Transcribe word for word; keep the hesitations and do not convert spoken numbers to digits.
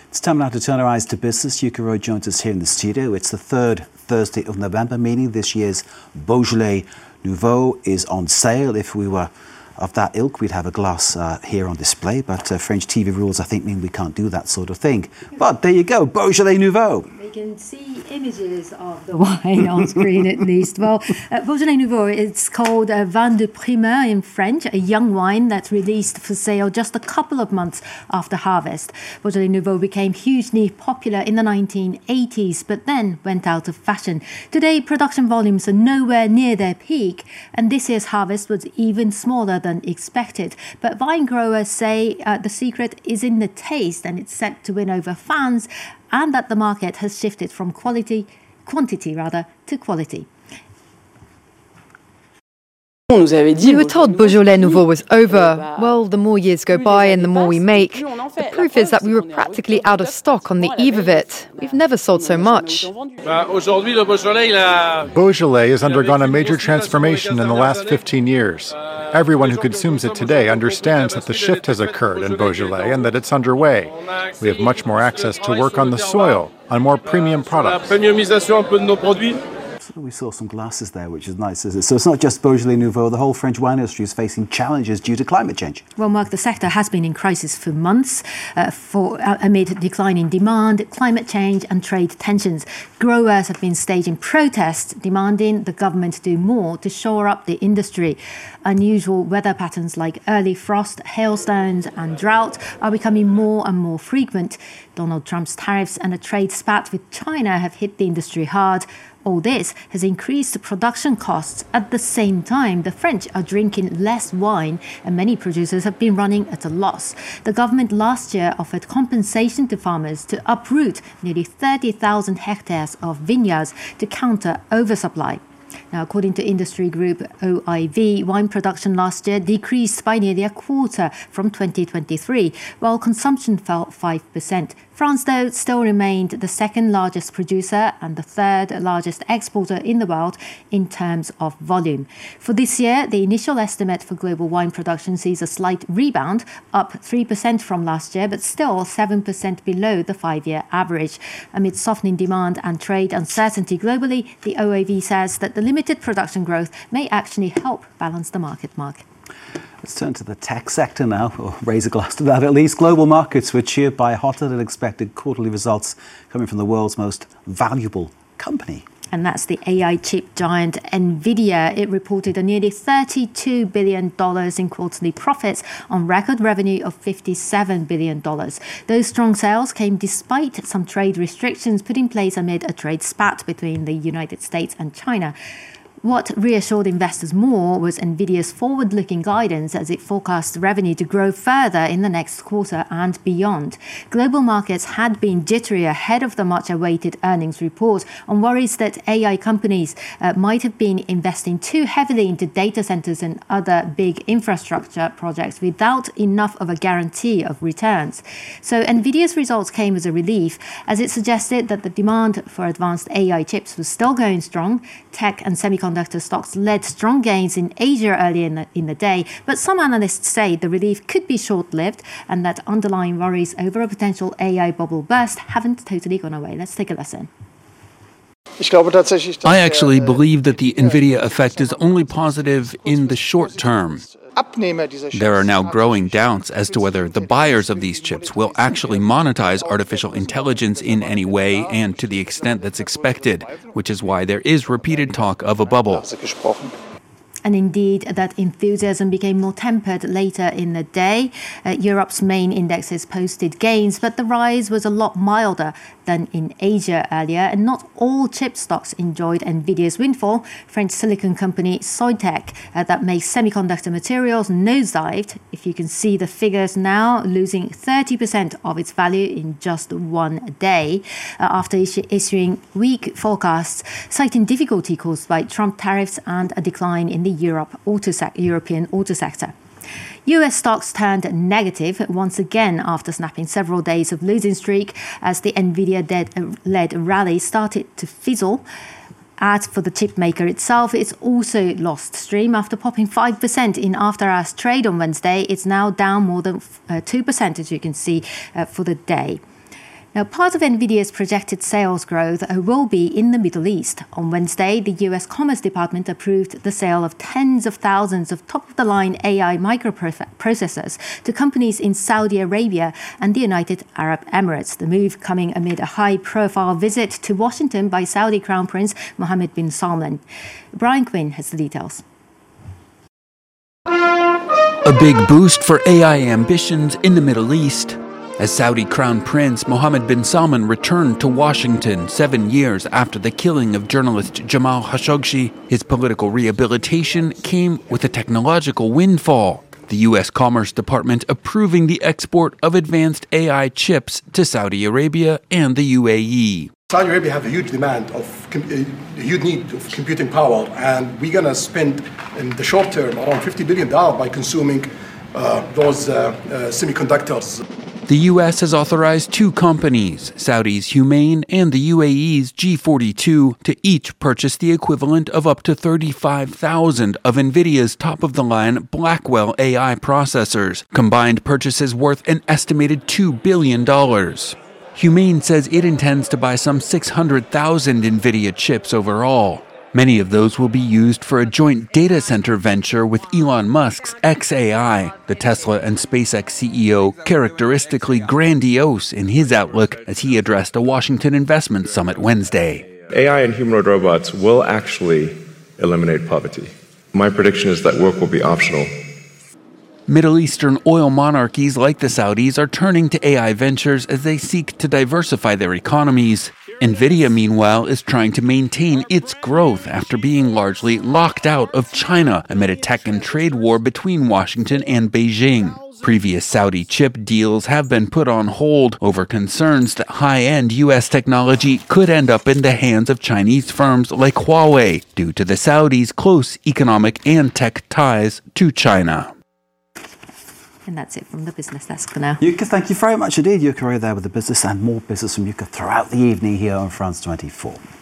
It's time now to turn our eyes to business. Yuka Roy joins us here in the studio. It's the third Thursday of November, meaning this year's Beaujolais Nouveau is on sale. If we were of that ilk, we'd have a glass uh, here on display, but uh, French T V rules, I think, mean we can't do that sort of thing. But there you go, Beaujolais Nouveau. We can see images of the wine on screen at least. Well, uh, Beaujolais Nouveau, it's called uh, Vin de Primeur in French, a young wine that's released for sale just a couple of months after harvest. Beaujolais Nouveau became hugely popular in the nineteen eighties, but then went out of fashion. Today, production volumes are nowhere near their peak, and this year's harvest was even smaller than expected. But wine growers say uh, the secret is in the taste, and it's set to win over fans, and that the market has shifted from quality, quantity rather, to quality. We were told Beaujolais Nouveau was over. Well, the more years go by and the more we make, the proof is that we were practically out of stock on the eve of it. We've never sold so much. Beaujolais has undergone a major transformation in the last fifteen years. Everyone who consumes it today understands that the shift has occurred in Beaujolais and that it's underway. We have much more access to work on the soil, on more premium products. We saw some glasses there, which is nice, isn't it? So it's not just Beaujolais Nouveau. The whole French wine industry is facing challenges due to climate change. Well, Mark, the sector has been in crisis for months uh, for, uh, amid declining demand, climate change and trade tensions. Growers have been staging protests demanding the government do more to shore up the industry. Unusual weather patterns like early frost, hailstones and drought are becoming more and more frequent. Donald Trump's tariffs and a trade spat with China have hit the industry hard. All this has increased production costs. At the same time, the French are drinking less wine and many producers have been running at a loss. The government last year offered compensation to farmers to uproot nearly thirty thousand hectares of vineyards to counter oversupply. Now, according to industry group O I V, wine production last year decreased by nearly a quarter from twenty twenty-three, while consumption fell five percent. France, though, still remained the second largest producer and the third largest exporter in the world in terms of volume. For this year, the initial estimate for global wine production sees a slight rebound, up three percent from last year, but still seven percent below the five-year average. Amid softening demand and trade uncertainty globally, the O I V says that the limited production growth may actually help balance the market, Mark. Let's turn to the tech sector now, or raise a glass to that at least. Global markets were cheered by hotter than expected quarterly results coming from the world's most valuable company. And that's the A I chip giant NVIDIA. It reported a nearly thirty-two billion dollars in quarterly profits on record revenue of fifty-seven billion dollars. Those strong sales came despite some trade restrictions put in place amid a trade spat between the United States and China. What reassured investors more was NVIDIA's forward-looking guidance as it forecast revenue to grow further in the next quarter and beyond. Global markets had been jittery ahead of the much-awaited earnings report on worries that A I companies uh, might have been investing too heavily into data centers and other big infrastructure projects without enough of a guarantee of returns. So NVIDIA's results came as a relief, as it suggested that the demand for advanced A I chips was still going strong. Tech and semiconductor Semiconductor stocks led strong gains in Asia earlier in the, in the day, but some analysts say the relief could be short-lived and that underlying worries over a potential A I bubble burst haven't totally gone away. Let's take a lesson. I actually believe that the NVIDIA effect is only positive in the short term. There are now growing doubts as to whether the buyers of these chips will actually monetize artificial intelligence in any way and to the extent that's expected, which is why there is repeated talk of a bubble. And indeed, that enthusiasm became more tempered later in the day. Uh, Europe's main indexes posted gains, but the rise was a lot milder than in Asia earlier, and not all chip stocks enjoyed NVIDIA's windfall. French silicon company Soitec, uh, that makes semiconductor materials, nosedived. If you can see the figures now, losing thirty percent of its value in just one day uh, after issu- issuing weak forecasts, citing difficulty caused by Trump tariffs and a decline in the Europe auto sec- European auto sector. U S stocks turned negative once again after snapping several days of losing streak as the NVIDIA-led rally started to fizzle. As for the chip maker itself, it's also lost stream after popping five percent in after-hours trade on Wednesday. It's now down more than uh, two percent, as you can see, uh, for the day. Now, part of NVIDIA's projected sales growth will be in the Middle East. On Wednesday, the U S Commerce Department approved the sale of tens of thousands of top-of-the-line A I microprocessors to companies in Saudi Arabia and the United Arab Emirates. The move coming amid a high-profile visit to Washington by Saudi Crown Prince Mohammed bin Salman. Brian Quinn has the details. A big boost for A I ambitions in the Middle East. As Saudi Crown Prince Mohammed bin Salman returned to Washington seven years after the killing of journalist Jamal Khashoggi, his political rehabilitation came with a technological windfall. The U S Commerce Department approving the export of advanced A I chips to Saudi Arabia and the U A E. Saudi Arabia have a huge demand of, a huge need of computing power, and we're going to spend in the short term around fifty billion dollars by consuming uh, those uh, uh, semiconductors. The U S has authorized two companies, Saudi's Humane and the U A E's G forty-two, to each purchase the equivalent of up to thirty-five thousand of NVIDIA's top-of-the-line Blackwell A I processors, combined purchases worth an estimated two billion dollars. Humane says it intends to buy some six hundred thousand NVIDIA chips overall. Many of those will be used for a joint data center venture with Elon Musk's xAI. The Tesla and SpaceX C E O characteristically grandiose in his outlook as he addressed a Washington Investment Summit Wednesday. A I and humanoid robots will actually eliminate poverty. My prediction is that work will be optional. Middle Eastern oil monarchies like the Saudis are turning to A I ventures as they seek to diversify their economies. NVIDIA, meanwhile, is trying to maintain its growth after being largely locked out of China amid a tech and trade war between Washington and Beijing. Previous Saudi chip deals have been put on hold over concerns that high-end U S technology could end up in the hands of Chinese firms like Huawei due to the Saudis' close economic and tech ties to China. And that's it from the business desk for now. Yuka, thank you very much indeed. Yuka Ray there with the business, and more business from Yuka throughout the evening here on France twenty-four.